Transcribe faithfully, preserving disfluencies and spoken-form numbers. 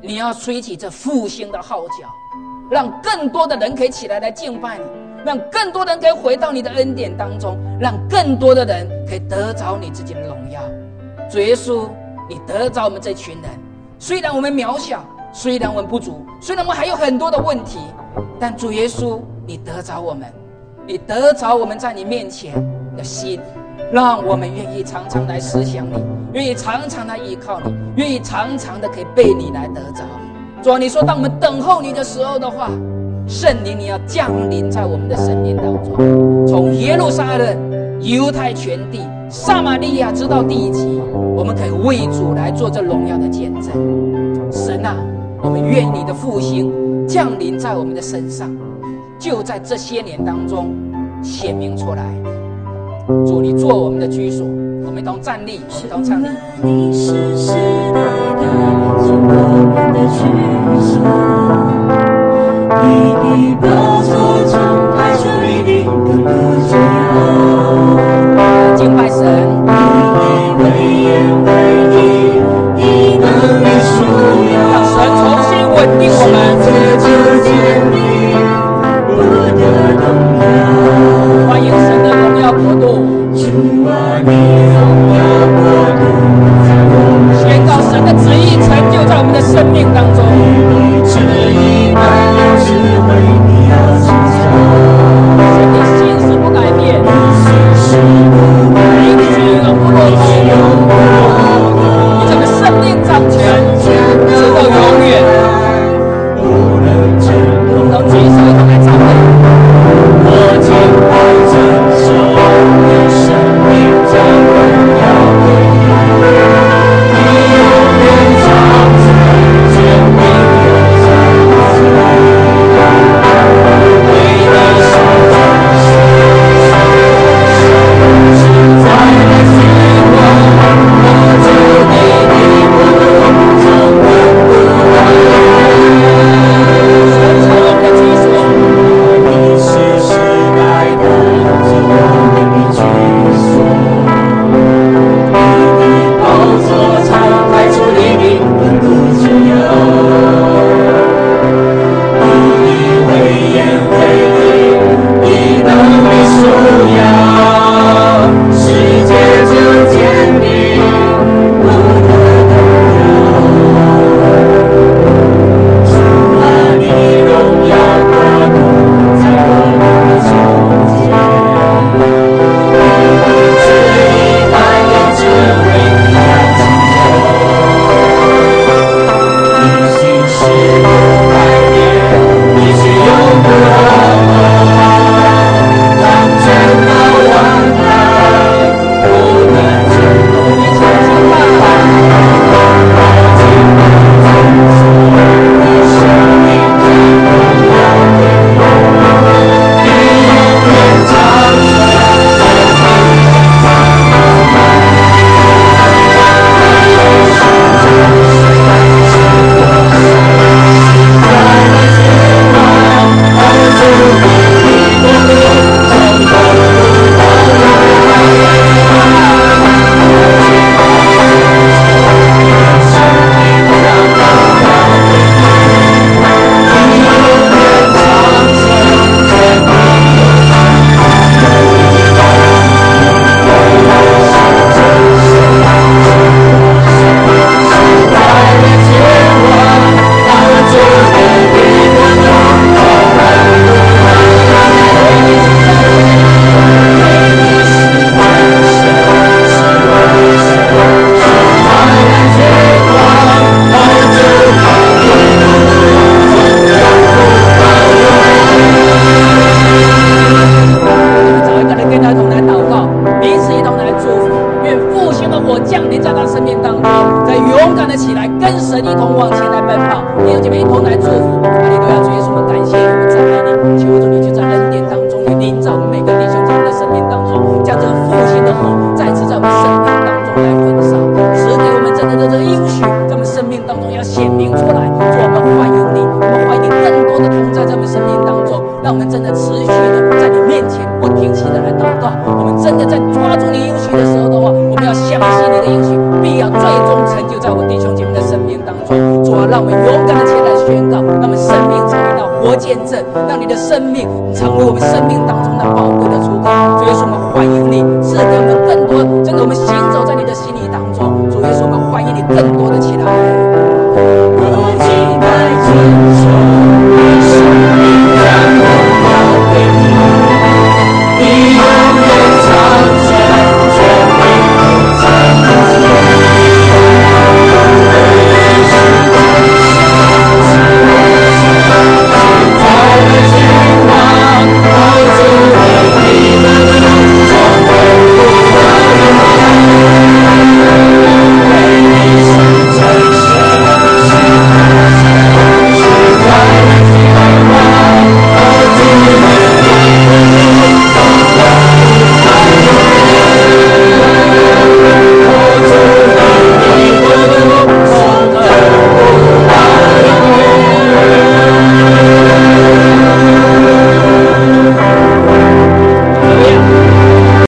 你要吹起这复兴的号角，让更多的人可以起来来敬拜你，让更多人可以回到你的恩典当中，让更多的人可以得着你自己的荣耀。主耶稣，你得着我们这群人，虽然我们渺小，虽然我们不足，虽然我们还有很多的问题，但主耶稣，你得着我们，你得着我们在你面前的心，让我们愿意常常来思想你，愿意常常来依靠你，愿意常常的可以被你来得着。主啊，你说当我们等候你的时候的话，圣灵你要降临在我们的生命当中，从耶路撒冷、犹太全地、撒玛利亚直到地极，我们可以为主来做这荣耀的见证。神啊，我们愿你的复兴降临在我们的身上，就在这些年当中显明出来。主，你做我们的居所，我们一同站立，一同唱。 你是时代的做我们的居所，你的宝座中排出一定的不自由。 敬拜神， 你为言为义，你能力属有， 让神重新稳定我们， 世界建立不得动摇。 欢迎神的荣耀国度。 主啊，你荣耀国度在我们身上， 宣告神的旨意成就在我们的生命当中。 你旨意满有智慧，你要成就。 神的心是不改变， 心是不改应变， 许永不落空。 永不落空。 你这个生命掌权，直到永远。 不能挣脱， 都举手一同来赞美。 我敬拜真神，用生命将荣耀给你。你永远长存，生命永长存。为你是真实，是在那虚光，我就给你不从不不改。 神成我们的居所， 你是时代的做我们的居所，你的宝座常开出黎明的不自由，你的威严威力，你能力属有，世界就建立不得动摇。主啊，你荣耀国度在我们的中间，你的旨意满有智慧，你要成就。你心是不改变，你是永不落空，当真到万代，不能挣脱。你曾经把我敬拜真主，你生命将荣耀给你，你永远长存，生命永长存。你是真实，是活神，在那天光，帮助你的国度从永不到永远。生命将荣耀给你，你永远长存，生命永长存。我是真神，是活神，是在那天光，帮助你的国度从永不到永远。你是真神，是活神，是在那天光，帮助你的国度从永不到永找一个人跟他一同来祷告，彼此一同来祝福，愿复兴的火降临在他生命当中，再勇敢的起来，跟神一同往前来奔跑。弟兄姐妹一同来祝福，哈利路亚！主耶稣，我们感谢你，我们赞美你，求主你就在恩典当中，你临在我们每个弟兄姐妹的生命当中，将这个复兴的火再次在我们生命当中来焚烧，使给我们真正的这个应许，在我们生命当中要显明出来。主，我们欢迎你，我们欢迎你更多的同在在我们生命当中，让我们真的持续的在你面前不停息的来祷告。我们真的在抓住你应许的时候的话，我们要相信你的应许必要最终成就在我弟兄姐妹的生命当中。主啊， 让我们勇敢的前来宣告，让我们生命成为那活见证，让你的生命成为我们生命当中的宝贵的出口。主耶稣，我们欢迎你，赐给我们更多，真的我们行走在你的心意当中。主耶稣，我们欢迎你更多的起来。